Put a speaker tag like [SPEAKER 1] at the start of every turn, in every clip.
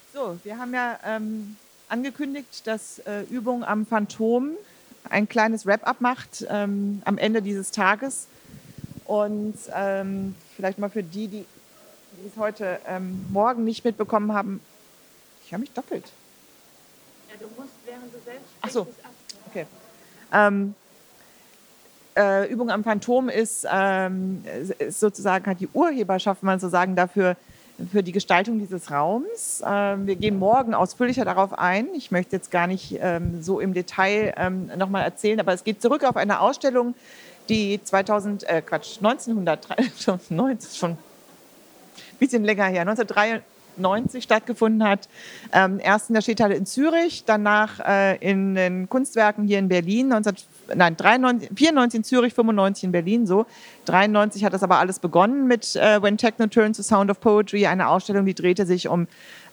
[SPEAKER 1] So, wir haben ja angekündigt, dass Übung am Phantom ein kleines Wrap-up macht am Ende dieses Tages. Und vielleicht mal für die es heute Morgen nicht mitbekommen haben, ich höre mich doppelt.
[SPEAKER 2] Ja, du musst, während du selbst
[SPEAKER 1] Ach
[SPEAKER 2] sprichst,
[SPEAKER 1] so,
[SPEAKER 2] es ab.
[SPEAKER 1] okay. Übung am Phantom ist sozusagen, hat die Urheberschaft, wenn man so sagen dafür, für die Gestaltung dieses Raums. Wir gehen morgen ausführlicher darauf ein. Ich möchte jetzt gar nicht so im Detail nochmal erzählen, aber es geht zurück auf eine Ausstellung, die 1903, schon ein bisschen länger her, 1993 stattgefunden hat. Erst in der Stadthalle in Zürich, danach in den Kunstwerken hier in Berlin, 94 in Zürich, 95 in Berlin, so. 93 hat das aber alles begonnen mit When Techno Turns to Sound of Poetry, eine Ausstellung, die drehte sich um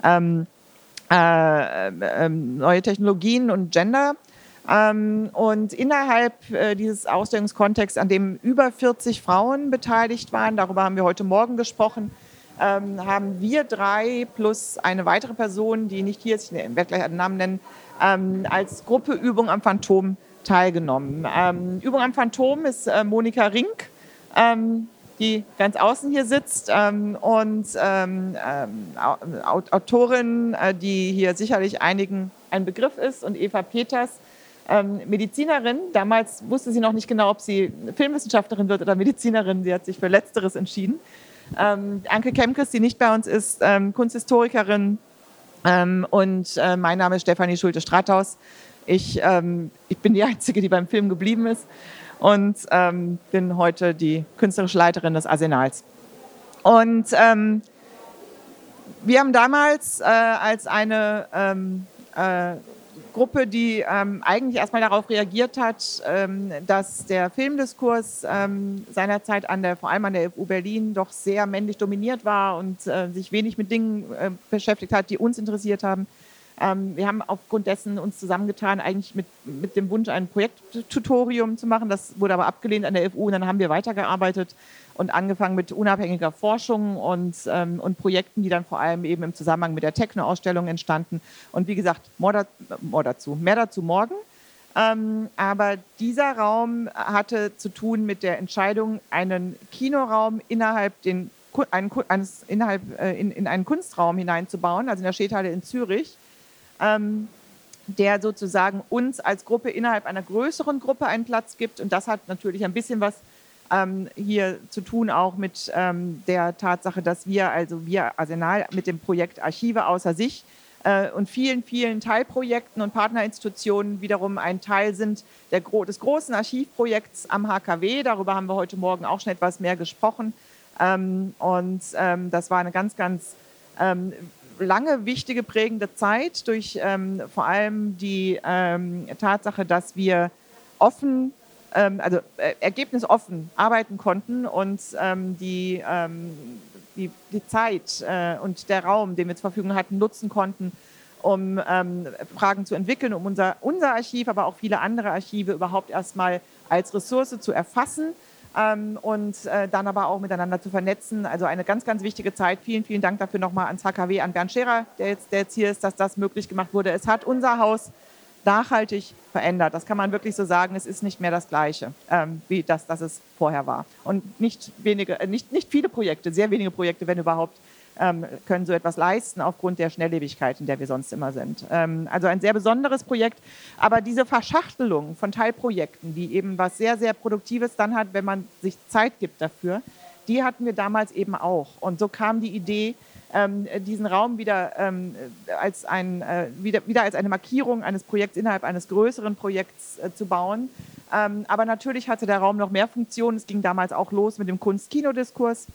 [SPEAKER 1] neue Technologien und Gender. Und innerhalb dieses Ausstellungskontexts, an dem über 40 Frauen beteiligt waren, darüber haben wir heute Morgen gesprochen, haben wir drei plus eine weitere Person, die nicht hier ist, ich werde gleich einen Namen nennen, als Gruppe Übung am Phantom teilgenommen. Übung am Phantom ist Monika Rink, die ganz außen hier sitzt und Autorin, die hier sicherlich einigen ein Begriff ist, und Eva Peters, Medizinerin. Damals wusste sie noch nicht genau, ob sie Filmwissenschaftlerin wird oder Medizinerin. Sie hat sich für Letzteres entschieden. Anke Kemkes, die nicht bei uns ist, Kunsthistorikerin. Und mein Name ist Stefanie Schulte-Strathaus. Ich bin die Einzige, die beim Film geblieben ist und bin heute die künstlerische Leiterin des Arsenals. Und wir haben damals als eine Gruppe, die eigentlich erstmal darauf reagiert hat, dass der Filmdiskurs seinerzeit vor allem an der FU Berlin doch sehr männlich dominiert war und sich wenig mit Dingen beschäftigt hat, die uns interessiert haben. Wir haben aufgrund dessen uns zusammengetan, eigentlich mit dem Wunsch, ein Projekttutorium zu machen. Das wurde aber abgelehnt an der FU und dann haben wir weitergearbeitet und angefangen mit unabhängiger Forschung und Projekten, die dann vor allem eben im Zusammenhang mit der Techno-Ausstellung entstanden. Und wie gesagt, mehr dazu morgen. Aber dieser Raum hatte zu tun mit der Entscheidung, einen Kinoraum in einen Kunstraum hineinzubauen, also in der Stadthalle in Zürich, der sozusagen uns als Gruppe innerhalb einer größeren Gruppe einen Platz gibt. Und das hat natürlich ein bisschen was hier zu tun auch mit der Tatsache, dass wir Arsenal mit dem Projekt Archive außer sich und vielen, vielen Teilprojekten und Partnerinstitutionen wiederum ein Teil sind des großen Archivprojekts am HKW. Darüber haben wir heute Morgen auch schon etwas mehr gesprochen. Das war eine ganz, ganz lange, wichtige, prägende Zeit durch vor allem die Tatsache, dass wir ergebnisoffen arbeiten konnten und die Zeit und der Raum, den wir zur Verfügung hatten, nutzen konnten, um Fragen zu entwickeln, um unser Archiv, aber auch viele andere Archive überhaupt erstmal als Ressource zu erfassen und dann aber auch miteinander zu vernetzen. Also eine ganz, ganz wichtige Zeit. Vielen, vielen Dank dafür nochmal ans HKW, an Bernd Scherer, der jetzt hier ist, dass das möglich gemacht wurde. Es hat unser Haus nachhaltig verändert. Das kann man wirklich so sagen. Es ist nicht mehr das Gleiche, wie das es vorher war. Und nicht viele Projekte, sehr wenige Projekte, wenn überhaupt, können so etwas leisten aufgrund der Schnelllebigkeit, in der wir sonst immer sind. Also ein sehr besonderes Projekt. Aber diese Verschachtelung von Teilprojekten, die eben was sehr, sehr Produktives dann hat, wenn man sich Zeit gibt dafür, die hatten wir damals eben auch. Und so kam die Idee, diesen Raum wieder als eine Markierung eines Projekts innerhalb eines größeren Projekts zu bauen. Aber natürlich hatte der Raum noch mehr Funktionen. Es ging damals auch los mit dem Kunst-Kino-Diskurs.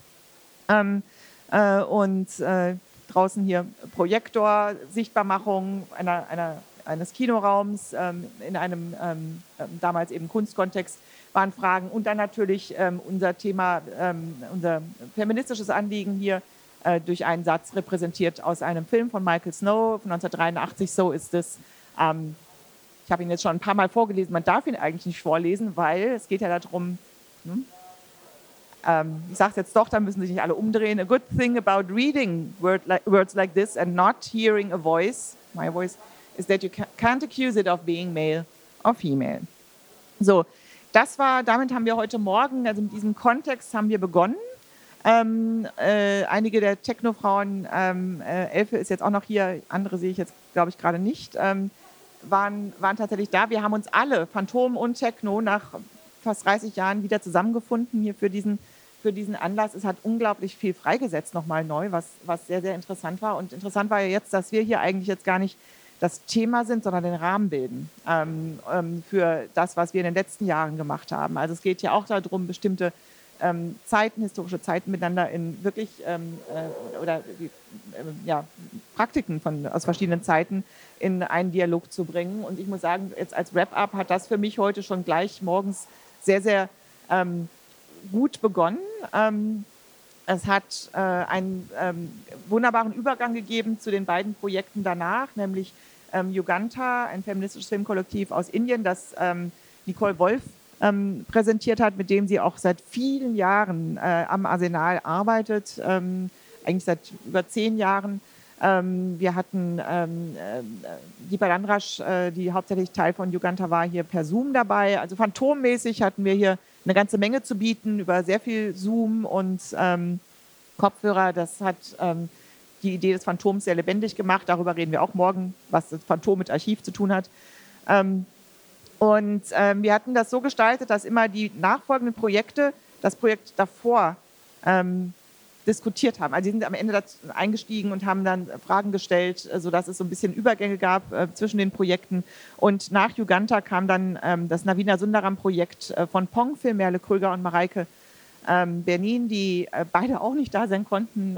[SPEAKER 1] Draußen hier Projektor, Sichtbarmachung eines Kinoraums in einem damals eben Kunstkontext waren Fragen. Und dann natürlich unser Thema, unser feministisches Anliegen hier durch einen Satz repräsentiert aus einem Film von Michael Snow von 1983, So ist es. Ich habe ihn jetzt schon ein paar Mal vorgelesen, man darf ihn eigentlich nicht vorlesen, weil es geht ja darum, Ich sage es jetzt doch, da müssen sich nicht alle umdrehen. A good thing about reading words like this and not hearing a voice, my voice, is that you can't accuse it of being male or female. So, damit haben wir heute Morgen, also mit diesem Kontext haben wir begonnen. Einige der Techno-Frauen, Elfe ist jetzt auch noch hier, andere sehe ich jetzt, glaube ich, gerade nicht, waren tatsächlich da. Wir haben uns alle, Phantom und Techno, nach fast 30 Jahren wieder zusammengefunden hier für diesen Anlass. Es hat unglaublich viel freigesetzt, nochmal neu, was sehr, sehr interessant war. Und interessant war ja jetzt, dass wir hier eigentlich jetzt gar nicht das Thema sind, sondern den Rahmen bilden für das, was wir in den letzten Jahren gemacht haben. Also es geht ja auch darum, bestimmte historische Zeiten miteinander in wirklich Praktiken aus verschiedenen Zeiten in einen Dialog zu bringen. Und ich muss sagen, jetzt als Wrap-up hat das für mich heute schon gleich morgens sehr, sehr gut begonnen. Es hat einen wunderbaren Übergang gegeben zu den beiden Projekten danach, nämlich Yugantha, ein feministisches Filmkollektiv aus Indien, das Nicole Wolf präsentiert hat, mit dem sie auch seit vielen Jahren am Arsenal arbeitet, eigentlich seit über 10 Jahren. Wir hatten Deepa Landrasch, die hauptsächlich Teil von Yugantha war, hier per Zoom dabei. Also phantommäßig hatten wir hier eine ganze Menge zu bieten über sehr viel Zoom und Kopfhörer. Das hat die Idee des Phantoms sehr lebendig gemacht. Darüber reden wir auch morgen, was das Phantom mit Archiv zu tun hat. Wir hatten das so gestaltet, dass immer die nachfolgenden Projekte das Projekt davor diskutiert haben. Also sie sind am Ende eingestiegen und haben dann Fragen gestellt, sodass es so ein bisschen Übergänge gab zwischen den Projekten. Und nach Yugantha kam dann das Navina Sundaram-Projekt von Pong-Film, Merle Krüger und Mareike Bernin, die beide auch nicht da sein konnten.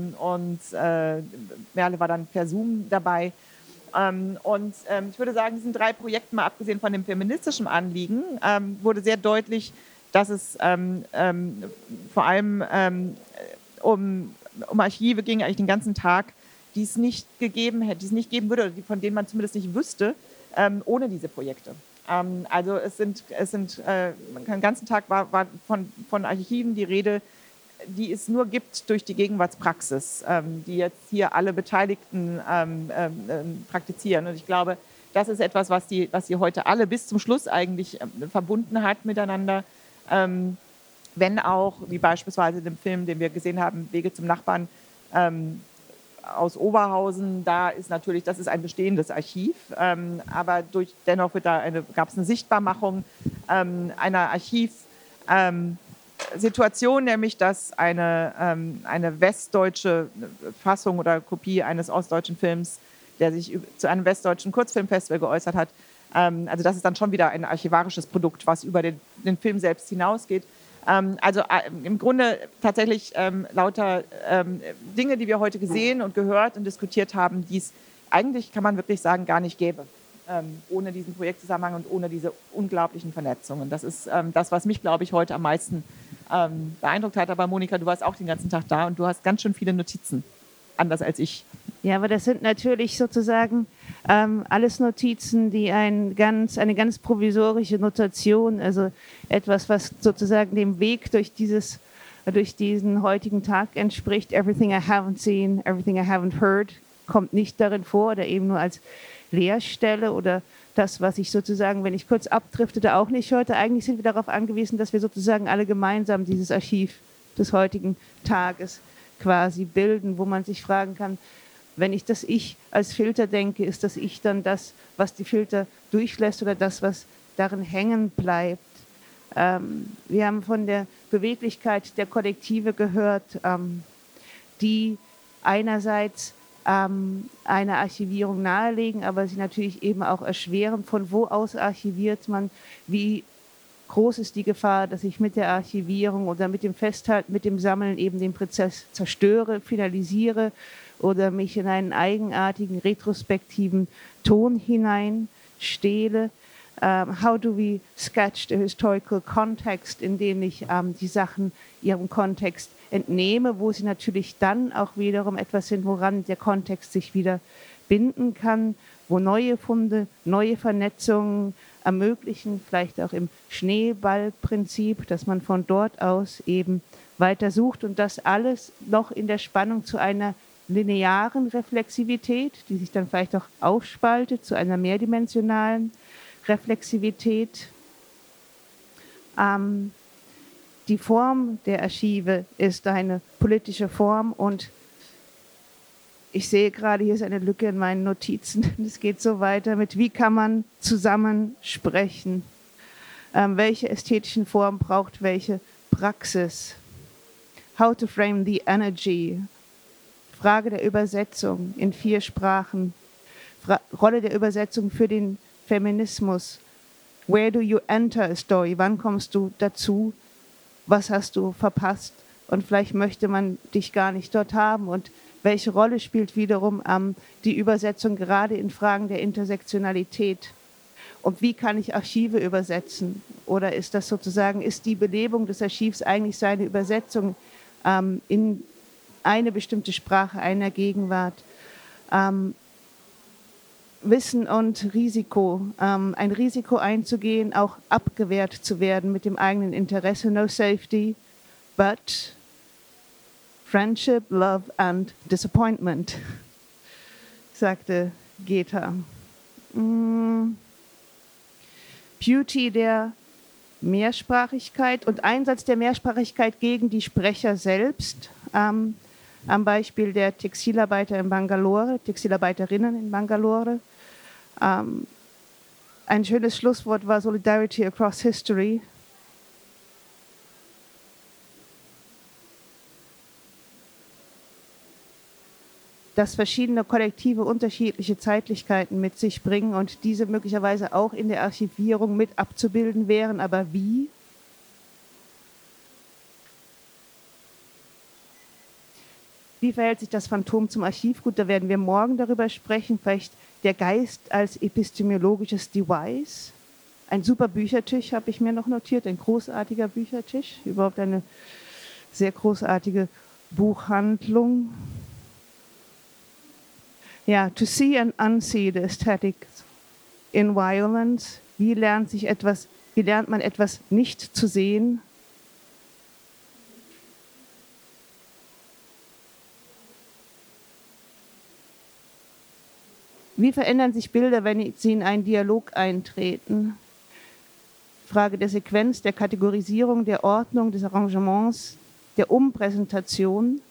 [SPEAKER 1] Merle war dann per Zoom dabei. Ich würde sagen, diesen 3 Projekten, mal abgesehen von dem feministischen Anliegen, wurde sehr deutlich, dass es vor allem um Archive ging, eigentlich den ganzen Tag, die es nicht gegeben hätte, die es nicht geben würde, oder von denen man zumindest nicht wüsste, ohne diese Projekte. Also den ganzen Tag war von Archiven die Rede, die es nur gibt durch die Gegenwartspraxis, die jetzt hier alle Beteiligten praktizizieren. Und ich glaube, das ist etwas, was die heute alle bis zum Schluss eigentlich verbunden hat miteinander. Wenn auch, wie beispielsweise in dem Film, den wir gesehen haben, Wege zum Nachbarn aus Oberhausen, das ist ein bestehendes Archiv, aber dennoch gab es eine Sichtbarmachung einer Archivsituation, nämlich dass eine westdeutsche Fassung oder Kopie eines ostdeutschen Films, der sich zu einem westdeutschen Kurzfilmfestival geäußert hat, also das ist dann schon wieder ein archivarisches Produkt, was über den Film selbst hinausgeht. Im Grunde tatsächlich lauter Dinge, die wir heute gesehen und gehört und diskutiert haben, die es eigentlich, kann man wirklich sagen, gar nicht gäbe, ohne diesen Projektzusammenhang und ohne diese unglaublichen Vernetzungen. Das ist das, was mich, glaube ich, heute am meisten beeindruckt hat. Aber Monika, du warst auch den ganzen Tag da und du hast ganz schön viele Notizen, anders als ich.
[SPEAKER 3] Ja, aber das sind natürlich sozusagen alles Notizen, die eine ganz provisorische Notation, also etwas, was sozusagen dem Weg durch diesen heutigen Tag entspricht. Everything I haven't seen, everything I haven't heard, kommt nicht darin vor oder eben nur als Leerstelle oder das, was ich sozusagen, wenn ich kurz abdriftete, auch nicht hörte. Eigentlich sind wir darauf angewiesen, dass wir sozusagen alle gemeinsam dieses Archiv des heutigen Tages quasi bilden, wo man sich fragen kann, wenn ich das Ich als Filter denke, ist das Ich dann das, was die Filter durchlässt oder das, was darin hängen bleibt? Wir haben von der Beweglichkeit der Kollektive gehört, die einerseits eine Archivierung nahelegen, aber sie natürlich eben auch erschweren, von wo aus archiviert man, wie groß ist die Gefahr, dass ich mit der Archivierung oder mit dem Festhalten, mit dem Sammeln eben den Prozess zerstöre, finalisiere oder mich in einen eigenartigen, retrospektiven Ton hineinstehle. How do we sketch the historical context, in dem ich die Sachen ihrem Kontext entnehme, wo sie natürlich dann auch wiederum etwas sind, woran der Kontext sich wieder binden kann, wo neue Funde, neue Vernetzungen ermöglichen, vielleicht auch im Schneeballprinzip, dass man von dort aus eben weiter sucht und das alles noch in der Spannung zu einer linearen Reflexivität, die sich dann vielleicht auch aufspaltet zu einer mehrdimensionalen Reflexivität. Die Form der Archive ist eine politische Form und ich sehe gerade, hier ist eine Lücke in meinen Notizen. Es geht so weiter mit, wie kann man zusammen sprechen? Welche ästhetischen Form braucht welche Praxis? How to frame the energy? Frage der Übersetzung in 4 Sprachen. Rolle der Übersetzung für den Feminismus. Where do you enter a story? Wann kommst du dazu? Was hast du verpasst? Und vielleicht möchte man dich gar nicht dort haben. Und welche Rolle spielt wiederum die Übersetzung gerade in Fragen der Intersektionalität? Und wie kann ich Archive übersetzen? Oder ist das sozusagen, ist die Belebung des Archivs eigentlich seine Übersetzung in eine bestimmte Sprache einer Gegenwart? Wissen und Risiko, ein Risiko einzugehen, auch abgewehrt zu werden mit dem eigenen Interesse. No safety, but friendship, love and disappointment, sagte Goethe. Beauty der Mehrsprachigkeit und Einsatz der Mehrsprachigkeit gegen die Sprecher selbst. Am Beispiel der Textilarbeiter in Bangalore, Textilarbeiterinnen in Bangalore. Ein schönes Schlusswort war Solidarity across history. Dass verschiedene Kollektive unterschiedliche Zeitlichkeiten mit sich bringen und diese möglicherweise auch in der Archivierung mit abzubilden wären. Aber wie? Wie verhält sich das Phantom zum Archivgut? Da werden wir morgen darüber sprechen. Vielleicht der Geist als epistemologisches Device. Ein super Büchertisch habe ich mir noch notiert, ein großartiger Büchertisch. Überhaupt eine sehr großartige Buchhandlung. Ja, to see and unsee the aesthetics in violence. Wie lernt man etwas nicht zu sehen? Wie verändern sich Bilder, wenn sie in einen Dialog eintreten? Frage der Sequenz, der Kategorisierung, der Ordnung, des Arrangements, der Umpräsentation.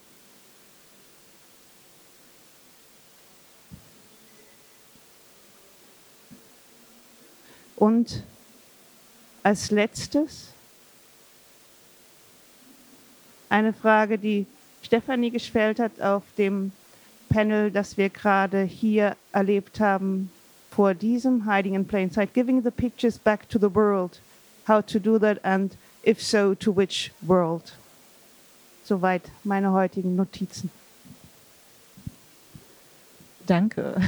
[SPEAKER 3] Und als letztes eine Frage, die Stefanie gestellt hat auf dem Panel, das wir gerade hier erlebt haben, vor diesem Hiding in Plain Sight, giving the pictures back to the world, how to do that and if so, to which world? Soweit meine heutigen Notizen.
[SPEAKER 1] Danke.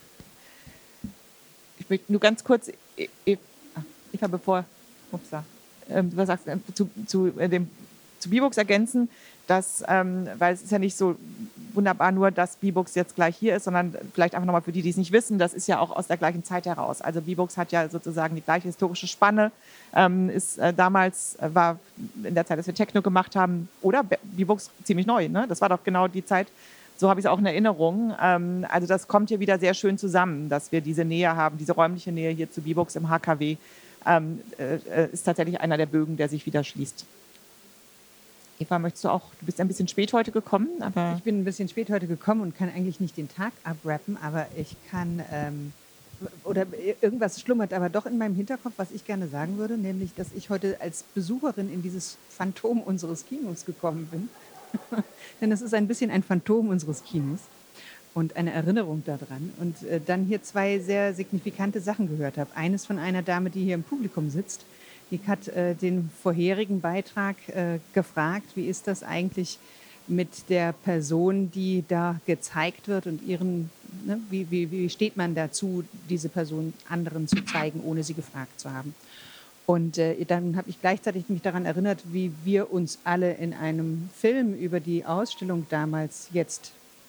[SPEAKER 1] Ich möchte nur ganz kurz, ich habe was sagst du, zu B-Books ergänzen, dass, weil es ist ja nicht so wunderbar nur, dass B-Books jetzt gleich hier ist, sondern vielleicht einfach nochmal für die, die es nicht wissen, das ist ja auch aus der gleichen Zeit heraus. Also B-Books hat ja sozusagen die gleiche historische Spanne, damals war in der Zeit, dass wir Techno gemacht haben, oder B-Books ziemlich neu, ne? Das war doch genau die Zeit, so habe ich es auch in Erinnerung. Also das kommt hier wieder sehr schön zusammen, dass wir diese Nähe haben, diese räumliche Nähe hier zu B-Books im HKW, ist tatsächlich einer der Bögen, der sich wieder schließt. Eva, möchtest du bist ein bisschen spät heute gekommen, aber...
[SPEAKER 4] Ich bin ein bisschen spät heute gekommen und kann eigentlich nicht den Tag abrappen, aber ich kann, oder irgendwas schlummert aber doch in meinem Hinterkopf, was ich gerne sagen würde, nämlich, dass ich heute als Besucherin in dieses Phantom unseres Kinos gekommen bin. Denn es ist ein bisschen ein Phantom unseres Kinos und eine Erinnerung daran. Und dann hier 2 sehr signifikante Sachen gehört habe. Eines von einer Dame, die hier im Publikum sitzt. Die hat den vorherigen Beitrag gefragt, wie ist das eigentlich mit der Person, die da gezeigt wird und wie steht man dazu, diese Person anderen zu zeigen, ohne sie gefragt zu haben. Und dann habe ich gleichzeitig mich daran erinnert, wie wir uns alle in einem Film über die Ausstellung damals jetzt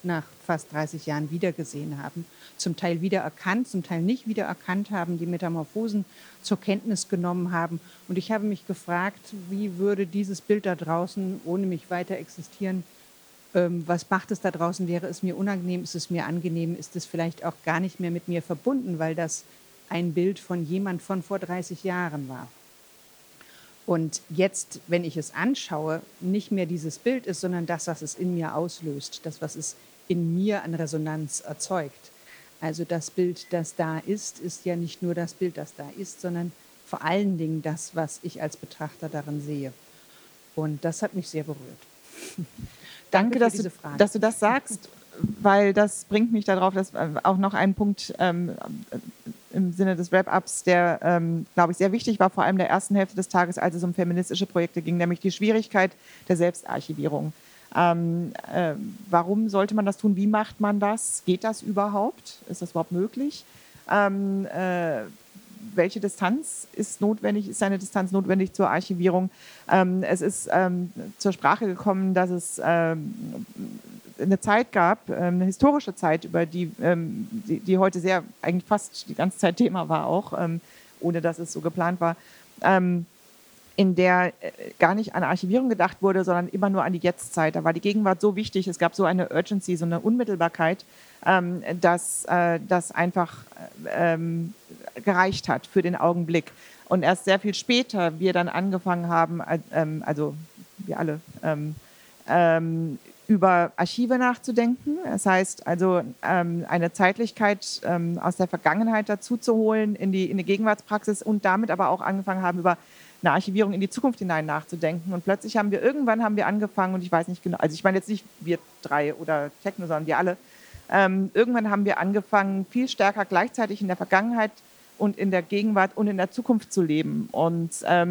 [SPEAKER 4] nach fast 30 Jahren wiedergesehen haben. Zum Teil wiedererkannt, zum Teil nicht wiedererkannt haben, die Metamorphosen zur Kenntnis genommen haben. Und ich habe mich gefragt, wie würde dieses Bild da draußen ohne mich weiter existieren? Was macht es da draußen? Wäre es mir unangenehm? Ist es mir angenehm? Ist es vielleicht auch gar nicht mehr mit mir verbunden, weil das ein Bild von jemand von vor 30 Jahren war? Und jetzt, wenn ich es anschaue, nicht mehr dieses Bild ist, sondern das, was es in mir auslöst, das, was es in mir an Resonanz erzeugt. Also das Bild, das da ist ja nicht nur das Bild, das da ist, sondern vor allen Dingen das, was ich als Betrachter darin sehe. Und das hat mich sehr berührt.
[SPEAKER 1] Danke, dass du das sagst, weil das bringt mich darauf, dass auch noch ein Punkt im Sinne des Wrap-Ups, der, glaube ich, sehr wichtig war, vor allem der ersten Hälfte des Tages, als es um feministische Projekte ging, nämlich die Schwierigkeit der Selbstarchivierung. Warum sollte man das tun? Wie macht man das? Geht das überhaupt? Ist das überhaupt möglich? Welche Distanz ist notwendig? Ist eine Distanz notwendig zur Archivierung? Es ist zur Sprache gekommen, dass es eine Zeit gab, eine historische Zeit, über die heute sehr, eigentlich fast die ganze Zeit Thema war auch, ohne dass es so geplant war, in der gar nicht an Archivierung gedacht wurde, sondern immer nur an die Jetztzeit. Da war die Gegenwart so wichtig, es gab so eine Urgency, so eine Unmittelbarkeit, dass das einfach gereicht hat für den Augenblick. Und erst sehr viel später wir dann angefangen haben, also wir alle, über Archive nachzudenken. Das heißt also eine Zeitlichkeit aus der Vergangenheit dazu zu holen in die Gegenwartspraxis und damit aber auch angefangen haben, über eine Archivierung in die Zukunft hinein nachzudenken. Und plötzlich haben wir angefangen, und ich weiß nicht genau, also ich meine jetzt nicht wir drei oder Techno, sondern wir alle, irgendwann haben wir angefangen, viel stärker gleichzeitig in der Vergangenheit und in der Gegenwart und in der Zukunft zu leben. Und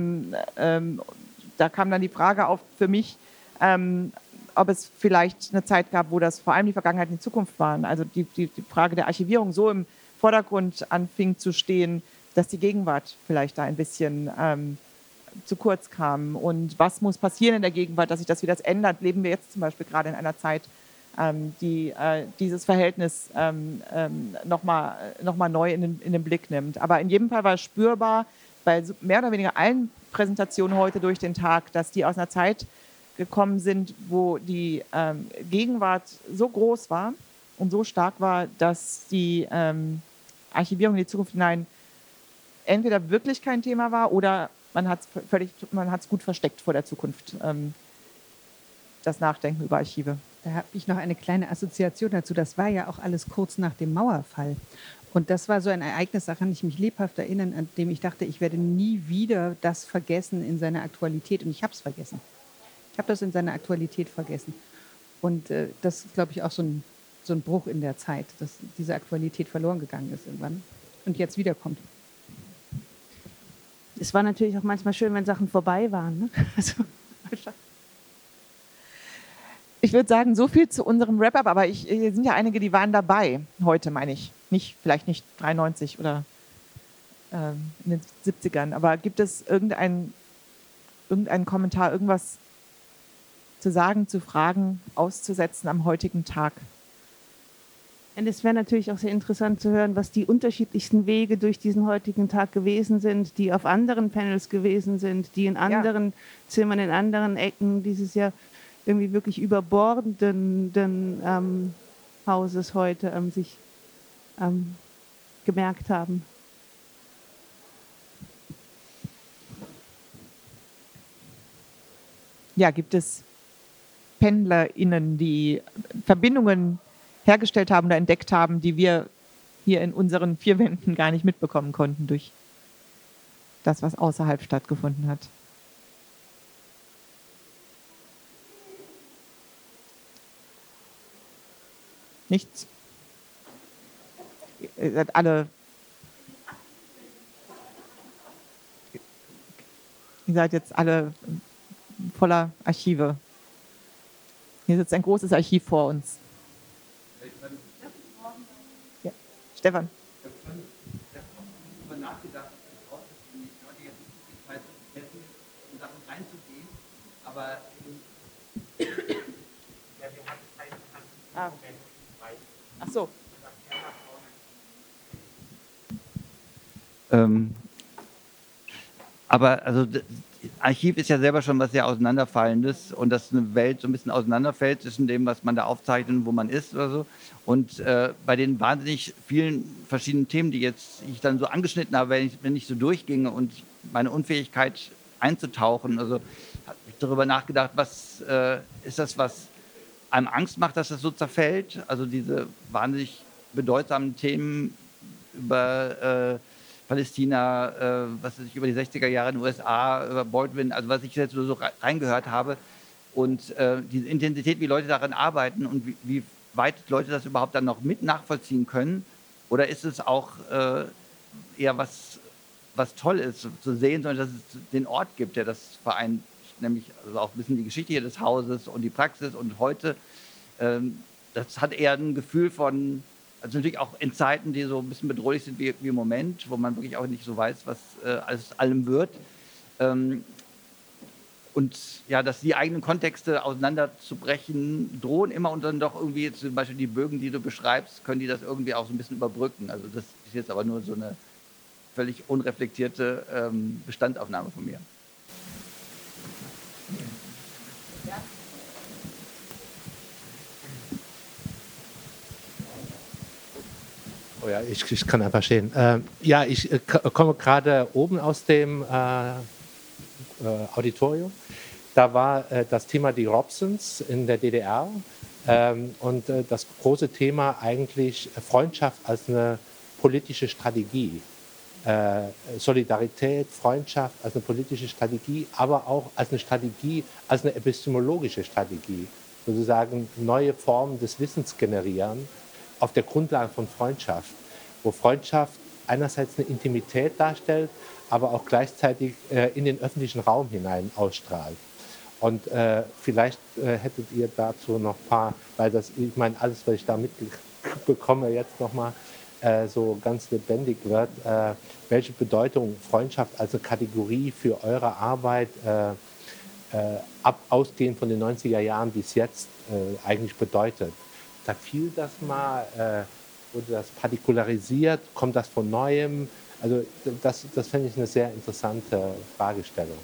[SPEAKER 1] da kam dann die Frage auf für mich, ob es vielleicht eine Zeit gab, wo das vor allem die Vergangenheit und die Zukunft waren. Also die Frage der Archivierung so im Vordergrund anfing zu stehen, dass die Gegenwart vielleicht da ein bisschen zu kurz kam. Und was muss passieren in der Gegenwart, dass sich das wieder ändert? Leben wir jetzt zum Beispiel gerade in einer Zeit, die dieses Verhältnis noch mal neu in den Blick nimmt. Aber in jedem Fall war es spürbar, bei mehr oder weniger allen Präsentationen heute durch den Tag, dass die aus einer Zeit gekommen sind, wo die Gegenwart so groß war und so stark war, dass die Archivierung in die Zukunft hinein entweder wirklich kein Thema war oder man hat es gut versteckt vor der Zukunft, das Nachdenken über Archive.
[SPEAKER 4] Da habe ich noch eine kleine Assoziation dazu. Das war ja auch alles kurz nach dem Mauerfall. Und das war so ein Ereignis, daran ich mich lebhaft erinnern, an dem ich dachte, ich werde nie wieder das vergessen in seiner Aktualität. Und ich habe es vergessen. Ich habe das in seiner Aktualität vergessen. Und das ist, glaube ich, auch so ein Bruch in der Zeit, dass diese Aktualität verloren gegangen ist irgendwann und jetzt wiederkommt.
[SPEAKER 3] Es war natürlich auch manchmal schön, wenn Sachen vorbei waren. Ne? Also,
[SPEAKER 1] ich würde sagen, so viel zu unserem Wrap-up, aber hier sind ja einige, die waren dabei heute, meine ich. Vielleicht nicht 93 oder in den 70ern, aber gibt es irgendeinen Kommentar, irgendwas zu sagen, zu fragen, auszusetzen am heutigen Tag?
[SPEAKER 3] Und es wäre natürlich auch sehr interessant zu hören, was die unterschiedlichsten Wege durch diesen heutigen Tag gewesen sind, die auf anderen Panels gewesen sind, die in anderen Zimmern, in anderen Ecken dieses Jahr irgendwie wirklich überbordenden Hauses heute sich gemerkt haben.
[SPEAKER 1] Ja, gibt es PendlerInnen, die Verbindungen hergestellt haben oder entdeckt haben, die wir hier in unseren vier Wänden gar nicht mitbekommen konnten durch das, was außerhalb stattgefunden hat? Nichts? Ihr seid alle... Ihr seid jetzt alle voller Archive. Hier sitzt ein großes Archiv vor uns. Ja. Stefan.
[SPEAKER 5] Ich habe darüber nachgedacht, dass die Leute jetzt nicht die Zeit hätten, in Sachen reinzugehen, aber ja, wir haben keine Moment.
[SPEAKER 1] Ach so.
[SPEAKER 5] Aber also Archiv ist ja selber schon was sehr Auseinanderfallendes und dass eine Welt so ein bisschen auseinanderfällt zwischen dem, was man da aufzeichnet und wo man ist oder so. Und bei den wahnsinnig vielen verschiedenen Themen, die ich dann so angeschnitten habe, wenn ich so durchginge und meine Unfähigkeit einzutauchen, also habe ich darüber nachgedacht, was ist das, was einem Angst macht, dass das so zerfällt? Also diese wahnsinnig bedeutsamen Themen über Palästina, was weiß ich, über die 60er Jahre in den USA, über Baldwin, also was ich jetzt so reingehört habe und diese Intensität, wie Leute daran arbeiten und wie weit Leute das überhaupt dann noch mit nachvollziehen können, oder ist es auch eher was toll ist zu sehen, sondern dass es den Ort gibt, der das vereint, nämlich also auch ein bisschen die Geschichte hier des Hauses und die Praxis und heute, das hat eher ein Gefühl von, also natürlich auch in Zeiten, die so ein bisschen bedrohlich sind wie im Moment, wo man wirklich auch nicht so weiß, was aus allem wird. Und ja, dass die eigenen Kontexte auseinanderzubrechen drohen immer und dann doch irgendwie, zum Beispiel die Bögen, die du beschreibst, können die das irgendwie auch so ein bisschen überbrücken. Also das ist jetzt aber nur so eine völlig unreflektierte Bestandaufnahme von mir.
[SPEAKER 6] Oh ja, ich kann einfach stehen. Ja, ich komme gerade oben aus dem Auditorium. Da war das Thema die Robsons in der DDR und das große Thema eigentlich Freundschaft als eine politische Strategie. Solidarität, Freundschaft als eine politische Strategie, aber auch als eine Strategie, als eine epistemologische Strategie. Sozusagen neue Formen des Wissens generieren auf der Grundlage von Freundschaft, wo Freundschaft einerseits eine Intimität darstellt, aber auch gleichzeitig in den öffentlichen Raum hinein ausstrahlt. Und vielleicht hättet ihr dazu noch ein paar, weil das, ich meine, alles, was ich da mitbekomme, jetzt nochmal so ganz lebendig wird, welche Bedeutung Freundschaft als eine Kategorie für eure Arbeit ausgehend von den 90er Jahren bis jetzt eigentlich bedeutet. Da fiel das mal, wurde das partikularisiert, kommt das von Neuem? Also das finde ich eine sehr interessante Fragestellung.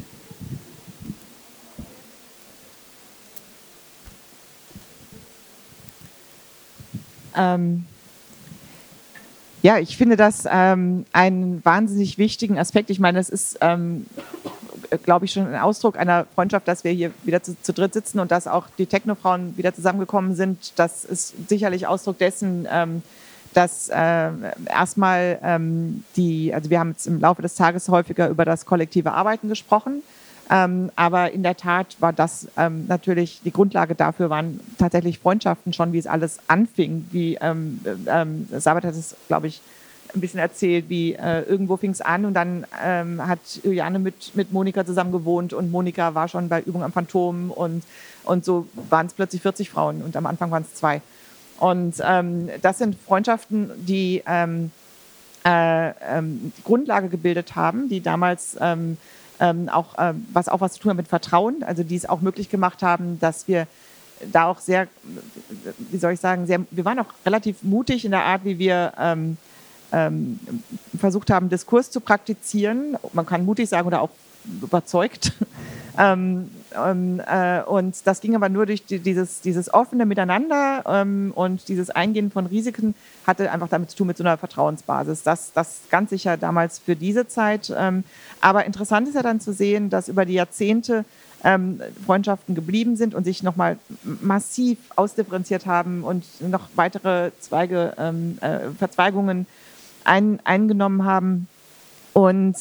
[SPEAKER 1] Ja, ich finde das einen wahnsinnig wichtigen Aspekt. Ich meine, das ist, glaube ich, schon ein Ausdruck einer Freundschaft, dass wir hier wieder zu dritt sitzen und dass auch die Technofrauen wieder zusammengekommen sind. Das ist sicherlich Ausdruck dessen, dass erstmal also wir haben jetzt im Laufe des Tages häufiger über das kollektive Arbeiten gesprochen. Aber in der Tat war das natürlich, die Grundlage dafür waren tatsächlich Freundschaften schon, wie es alles anfing. Wie Sabat hat es, glaube ich, ein bisschen erzählt, wie irgendwo fing es an und dann hat Juliane mit Monika zusammen gewohnt und Monika war schon bei Übung am Phantom und so waren es plötzlich 40 Frauen und am Anfang waren es 2. Und das sind Freundschaften, die Grundlage gebildet haben, die damals was zu tun hat mit Vertrauen, also die es auch möglich gemacht haben, dass wir da auch sehr, wie soll ich sagen, wir waren auch relativ mutig in der Art, wie wir versucht haben, Diskurs zu praktizieren. Man kann mutig sagen oder auch überzeugt. Und das ging aber nur durch dieses offene Miteinander und dieses Eingehen von Risiken hatte einfach damit zu tun mit so einer Vertrauensbasis. Das ganz sicher damals für diese Zeit. Aber interessant ist ja dann zu sehen, dass über die Jahrzehnte Freundschaften geblieben sind und sich nochmal massiv ausdifferenziert haben und noch weitere Verzweigungen eingenommen haben. Und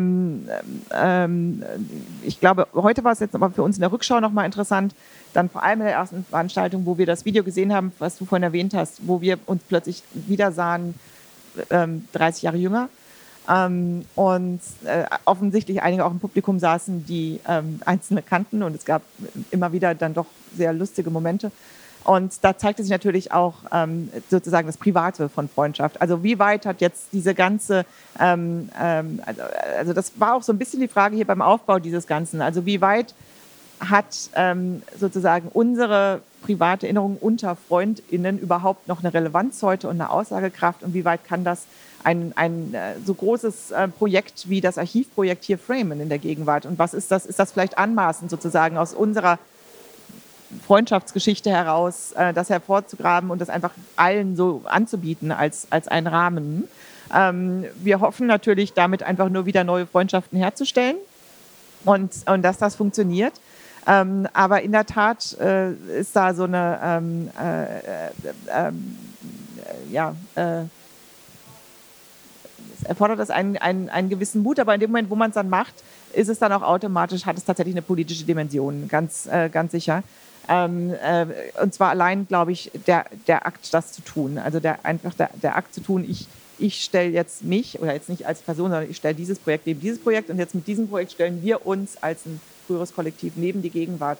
[SPEAKER 1] ich glaube, heute war es jetzt aber für uns in der Rückschau nochmal interessant, dann vor allem in der ersten Veranstaltung, wo wir das Video gesehen haben, was du vorhin erwähnt hast, wo wir uns plötzlich wieder sahen, 30 Jahre jünger. Und offensichtlich einige auch im Publikum saßen, die Einzelne kannten und es gab immer wieder dann doch sehr lustige Momente. Und da zeigte sich natürlich auch sozusagen das Private von Freundschaft. Also wie weit hat jetzt diese ganze, also das war auch so ein bisschen die Frage hier beim Aufbau dieses Ganzen. Also wie weit hat sozusagen unsere private Erinnerung unter FreundInnen überhaupt noch eine Relevanz heute und eine Aussagekraft und wie weit kann das ein so großes Projekt wie das Archivprojekt hier framen in der Gegenwart und was ist das vielleicht anmaßend sozusagen aus unserer Freundschaftsgeschichte heraus, das hervorzugraben und das einfach allen so anzubieten als einen Rahmen. Wir hoffen natürlich damit einfach nur wieder neue Freundschaften herzustellen und dass das funktioniert. Aber in der Tat ist da so eine, es erfordert das einen gewissen Mut, aber in dem Moment, wo man es dann macht, ist es dann auch automatisch, hat es tatsächlich eine politische Dimension, ganz sicher. Und zwar allein, glaube ich, der Akt, das zu tun. Also der Akt zu tun, ich stelle jetzt mich, oder jetzt nicht als Person, sondern ich stelle dieses Projekt neben dieses Projekt und jetzt mit diesem Projekt stellen wir uns als ein früheres Kollektiv neben die Gegenwart.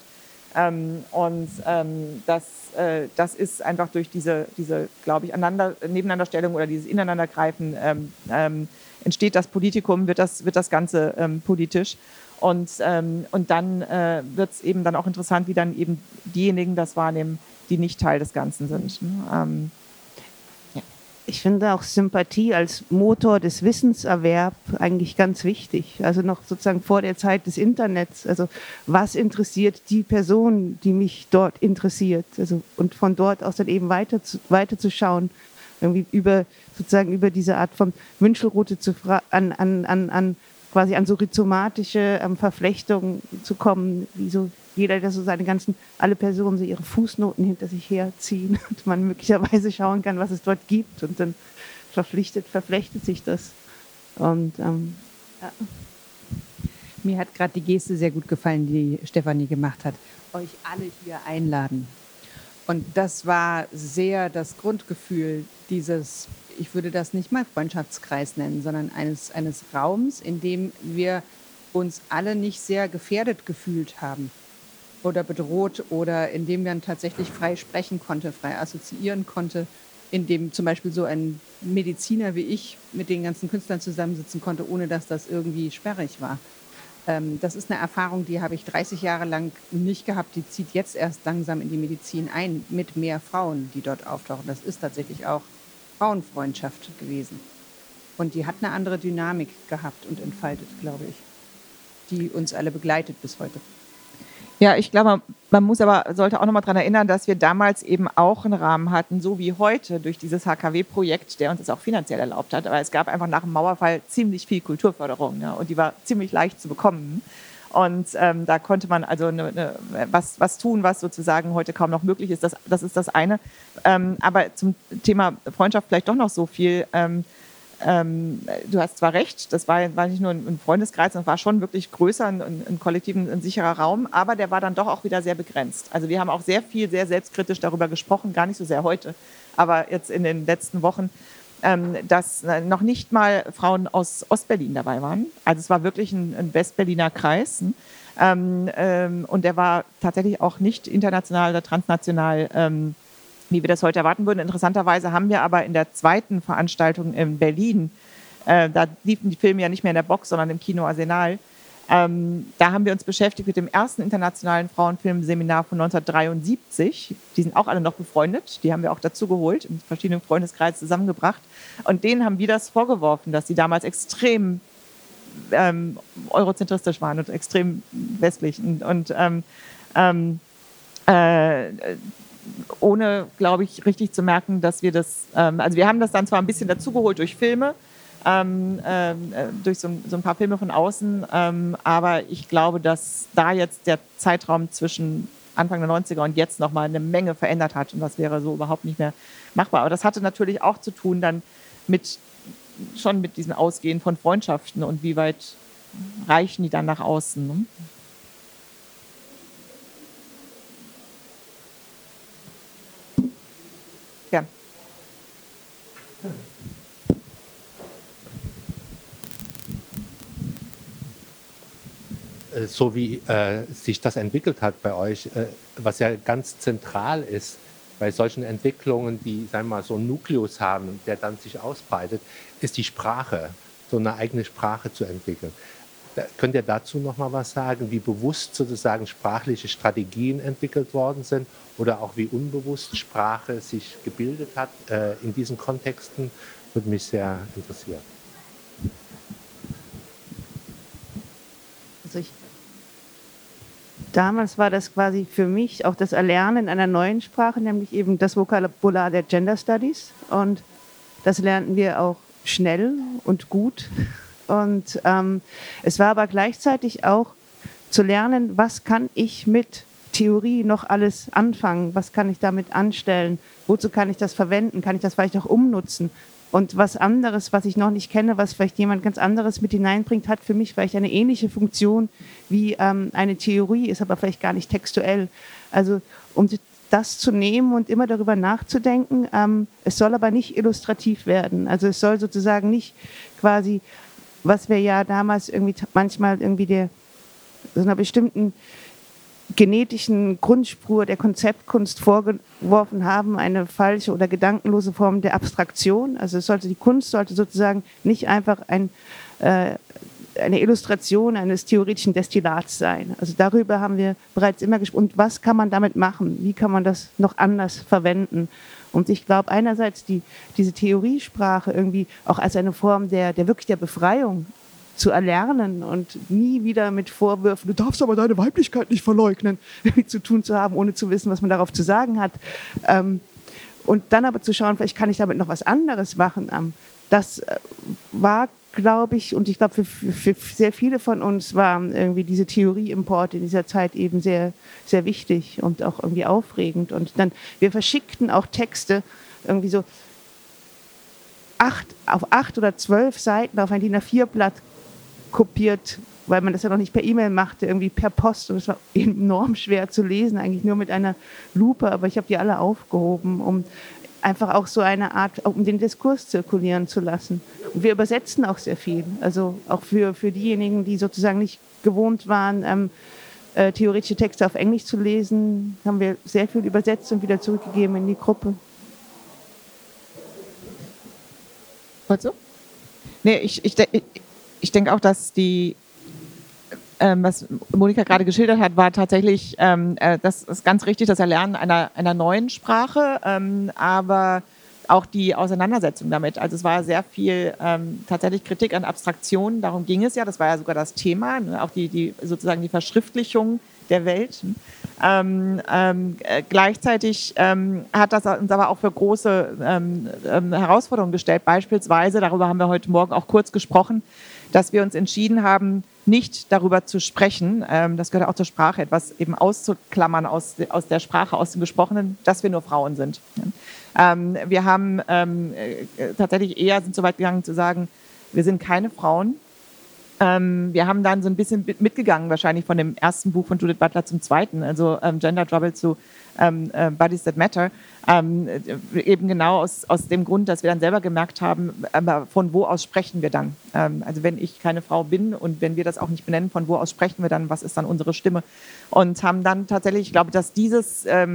[SPEAKER 1] Das ist einfach durch diese glaube ich, Nebeneinanderstellung oder dieses Ineinandergreifen entsteht das Politikum, wird das Ganze politisch. Und dann wird es eben dann auch interessant, wie dann eben diejenigen das wahrnehmen, die nicht Teil des Ganzen sind.
[SPEAKER 3] Ich finde auch Sympathie als Motor des Wissenserwerbs eigentlich ganz wichtig. Also noch sozusagen vor der Zeit des Internets. Also was interessiert die Person, die mich dort interessiert? Also, und von dort aus dann eben weiter zu schauen, irgendwie über diese Art von Wünschelroute quasi an so rhizomatische Verflechtungen zu kommen, wie so jeder, der so alle Personen so ihre Fußnoten hinter sich herziehen und man möglicherweise schauen kann, was es dort gibt und dann verflechtet sich das. Und
[SPEAKER 4] mir hat gerade die Geste sehr gut gefallen, die Stefanie gemacht hat. Euch alle hier einladen. Und das war sehr das Grundgefühl dieses, ich würde das nicht mal Freundschaftskreis nennen, sondern eines Raums, in dem wir uns alle nicht sehr gefährdet gefühlt haben oder bedroht oder in dem man tatsächlich frei sprechen konnte, frei assoziieren konnte, in dem zum Beispiel so ein Mediziner wie ich mit den ganzen Künstlern zusammensitzen konnte, ohne dass das irgendwie sperrig war. Das ist eine Erfahrung, die habe ich 30 Jahre lang nicht gehabt. Die zieht jetzt erst langsam in die Medizin ein, mit mehr Frauen, die dort auftauchen. Das ist tatsächlich auch Frauenfreundschaft gewesen. Und die hat eine andere Dynamik gehabt und entfaltet, glaube ich, die uns alle begleitet bis heute.
[SPEAKER 1] Ja, ich glaube, man sollte auch noch mal daran erinnern, dass wir damals eben auch einen Rahmen hatten, so wie heute durch dieses HKW-Projekt, der uns das auch finanziell erlaubt hat. Aber es gab einfach nach dem Mauerfall ziemlich viel Kulturförderung, ja, und die war ziemlich leicht zu bekommen. Und da konnte man also was tun, was sozusagen heute kaum noch möglich ist. Das ist das eine. Aber zum Thema Freundschaft vielleicht doch noch so viel. Du hast zwar recht, das war nicht nur ein Freundeskreis, das war schon wirklich größer, ein Kollektiv, ein sicherer Raum, aber der war dann doch auch wieder sehr begrenzt. Also wir haben auch sehr selbstkritisch darüber gesprochen, gar nicht so sehr heute, aber jetzt in den letzten Wochen, dass noch nicht mal Frauen aus Ostberlin dabei waren. Also es war wirklich ein Westberliner Kreis. Und der war tatsächlich auch nicht international oder transnational, wie wir das heute erwarten würden. Interessanterweise haben wir aber in der zweiten Veranstaltung in Berlin, da liefen die Filme ja nicht mehr in der Box, sondern im Kino Arsenal, da haben wir uns beschäftigt mit dem ersten internationalen Frauenfilmseminar von 1973. Die sind auch alle noch befreundet, die haben wir auch dazu geholt, in verschiedenen Freundeskreisen zusammengebracht. Und denen haben wir das vorgeworfen, dass sie damals extrem eurozentristisch waren und extrem westlich. Und ohne, glaube ich, richtig zu merken, dass wir das, also wir haben das dann zwar ein bisschen dazugeholt durch Filme, durch so ein paar Filme von außen, aber ich glaube, dass da jetzt der Zeitraum zwischen Anfang der 90er und jetzt nochmal eine Menge verändert hat und das wäre so überhaupt nicht mehr machbar. Aber das hatte natürlich auch zu tun dann mit diesem Ausgehen von Freundschaften und wie weit reichen die dann nach außen, ne? Ja.
[SPEAKER 6] So wie sich das entwickelt hat bei euch, was ja ganz zentral ist bei solchen Entwicklungen, die, sagen wir mal, so einen Nukleus haben, der dann sich ausbreitet, ist die Sprache, so eine eigene Sprache zu entwickeln. Könnt ihr dazu noch mal was sagen, wie bewusst sozusagen sprachliche Strategien entwickelt worden sind oder auch wie unbewusst Sprache sich gebildet hat in diesen Kontexten? Würde mich sehr interessieren.
[SPEAKER 3] Also damals war das quasi für mich auch das Erlernen einer neuen Sprache, nämlich eben das Vokabular der Gender Studies. Und das lernten wir auch schnell und gut. Und es war aber gleichzeitig auch zu lernen, was kann ich mit Theorie noch alles anfangen, was kann ich damit anstellen, wozu kann ich das verwenden, kann ich das vielleicht auch umnutzen. Und was anderes, was ich noch nicht kenne, was vielleicht jemand ganz anderes mit hineinbringt, hat für mich vielleicht eine ähnliche Funktion wie eine Theorie, ist aber vielleicht gar nicht textuell. Also um das zu nehmen und immer darüber nachzudenken, es soll aber nicht illustrativ werden. Also es soll sozusagen nicht quasi, was wir ja damals irgendwie manchmal irgendwie so einer bestimmten genetischen Grundspur der Konzeptkunst vorgeworfen haben, eine falsche oder gedankenlose Form der Abstraktion. Also die Kunst sollte sozusagen nicht einfach eine Illustration eines theoretischen Destillats sein. Also darüber haben wir bereits immer gesprochen. Und was kann man damit machen? Wie kann man das noch anders verwenden? Und ich glaube einerseits diese Theoriesprache irgendwie auch als eine Form der wirklich der Befreiung zu erlernen und nie wieder mit Vorwürfen, du darfst aber deine Weiblichkeit nicht verleugnen, zu tun zu haben, ohne zu wissen, was man darauf zu sagen hat. Und dann aber zu schauen, vielleicht kann ich damit noch was anderes machen. Das war, glaube ich, und ich glaube, für sehr viele von uns waren irgendwie diese Theorieimporte in dieser Zeit eben sehr, sehr wichtig und auch irgendwie aufregend. Und dann, wir verschickten auch Texte irgendwie so auf 8 oder 12 Seiten auf ein DIN A4-Blatt kopiert, weil man das ja noch nicht per E-Mail machte, irgendwie per Post. Und es war enorm schwer zu lesen, eigentlich nur mit einer Lupe, aber ich habe die alle aufgehoben, um einfach auch so eine Art, um den Diskurs zirkulieren zu lassen. Und wir übersetzen auch sehr viel. Also auch für diejenigen, die sozusagen nicht gewohnt waren, theoretische Texte auf Englisch zu lesen, haben wir sehr viel übersetzt und wieder zurückgegeben in die Gruppe.
[SPEAKER 1] Wolltest du? Nee, ich denke auch, dass was Monika gerade geschildert hat, war tatsächlich, das ist ganz richtig, das Erlernen einer neuen Sprache, aber auch die Auseinandersetzung damit. Also es war sehr viel tatsächlich Kritik an Abstraktionen, darum ging es ja, das war ja sogar das Thema, ne? Auch sozusagen die Verschriftlichung der Welt. Gleichzeitig hat das uns aber auch für große Herausforderungen gestellt. Beispielsweise, darüber haben wir heute Morgen auch kurz gesprochen, dass wir uns entschieden haben, nicht darüber zu sprechen, das gehört auch zur Sprache, etwas eben auszuklammern aus der Sprache, aus dem Gesprochenen, dass wir nur Frauen sind. Wir haben tatsächlich sind so weit gegangen zu sagen, wir sind keine Frauen. Wir haben dann so ein bisschen mitgegangen, wahrscheinlich von dem ersten Buch von Judith Butler zum zweiten, also Gender Trouble zu Bodies That Matter, eben genau aus dem Grund, dass wir dann selber gemerkt haben, von wo aus sprechen wir dann. Also wenn ich keine Frau bin und wenn wir das auch nicht benennen, von wo aus sprechen wir dann, was ist dann unsere Stimme? Und haben dann tatsächlich, ich glaube, dass dieser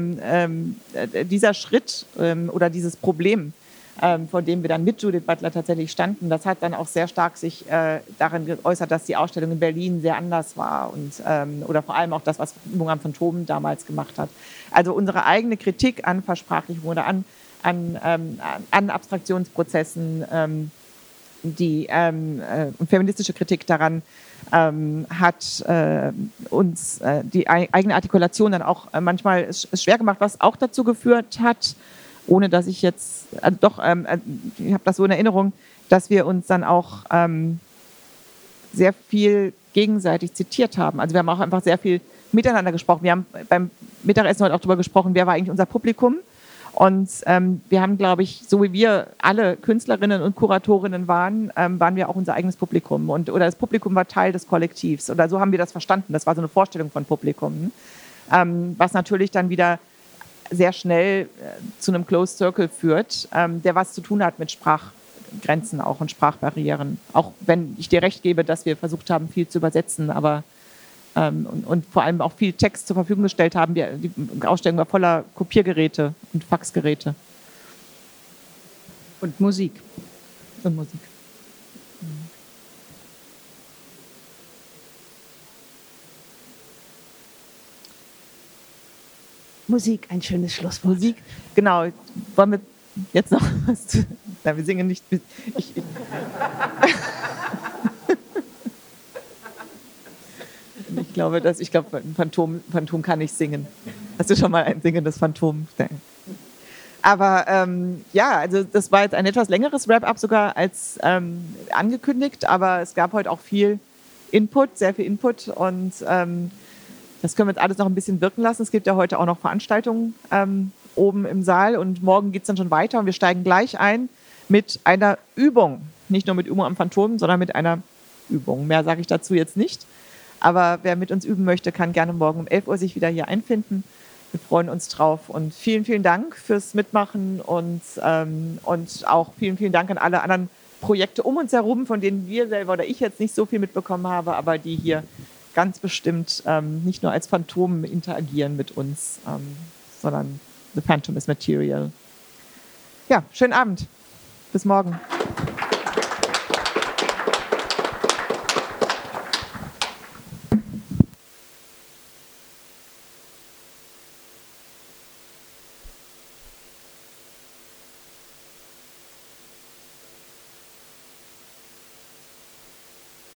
[SPEAKER 1] Schritt oder dieses Problem, vor dem wir dann mit Judith Butler tatsächlich standen, das hat dann auch sehr stark sich darin geäußert, dass die Ausstellung in Berlin sehr anders war und oder vor allem auch das, was Verfügung am Phantom damals gemacht hat. Also unsere eigene Kritik an Versprachlichung oder an Abstraktionsprozessen, die feministische Kritik daran hat uns die eigene Artikulation dann auch manchmal es schwer gemacht, was auch dazu geführt hat, ohne dass ich jetzt, ich habe das so in Erinnerung, dass wir uns dann auch sehr viel gegenseitig zitiert haben. Also wir haben auch einfach sehr viel miteinander gesprochen. Wir haben beim Mittagessen heute auch darüber gesprochen, wer war eigentlich unser Publikum. Und wir haben, glaube ich, so wie wir alle Künstlerinnen und Kuratorinnen waren, waren wir auch unser eigenes Publikum. Oder das Publikum war Teil des Kollektivs. Oder so haben wir das verstanden. Das war so eine Vorstellung von Publikum. Was natürlich dann wieder sehr schnell zu einem Closed Circle führt, der was zu tun hat mit Sprachgrenzen auch und Sprachbarrieren. Auch wenn ich dir recht gebe, dass wir versucht haben, viel zu übersetzen, aber und vor allem auch viel Text zur Verfügung gestellt haben. Die Ausstellung war voller Kopiergeräte und Faxgeräte.
[SPEAKER 4] Und Musik.
[SPEAKER 1] Und Musik.
[SPEAKER 3] Musik, ein schönes Schlusswort.
[SPEAKER 1] Musik, genau. Wollen wir jetzt noch was zu... Nein, wir singen nicht... Ich glaube, ein Phantom kann nicht singen. Hast du schon mal ein singendes Phantom? Nein. Aber ja, also das war jetzt ein etwas längeres Wrap-up sogar als angekündigt, aber es gab heute auch viel Input, sehr viel Input und das können wir jetzt alles noch ein bisschen wirken lassen. Es gibt ja heute auch noch Veranstaltungen oben im Saal und morgen geht es dann schon weiter und wir steigen gleich ein mit einer Übung. Nicht nur mit Übung am Phantom, sondern mit einer Übung. Mehr sage ich dazu jetzt nicht. Aber wer mit uns üben möchte, kann gerne morgen um 11 Uhr sich wieder hier einfinden. Wir freuen uns drauf und vielen, vielen Dank fürs Mitmachen und auch vielen, vielen Dank an alle anderen Projekte um uns herum, von denen wir selber oder ich jetzt nicht so viel mitbekommen habe, aber die hier ganz bestimmt nicht nur als Phantom interagieren mit uns, sondern The Phantom is Material. Ja, schönen Abend. Bis morgen.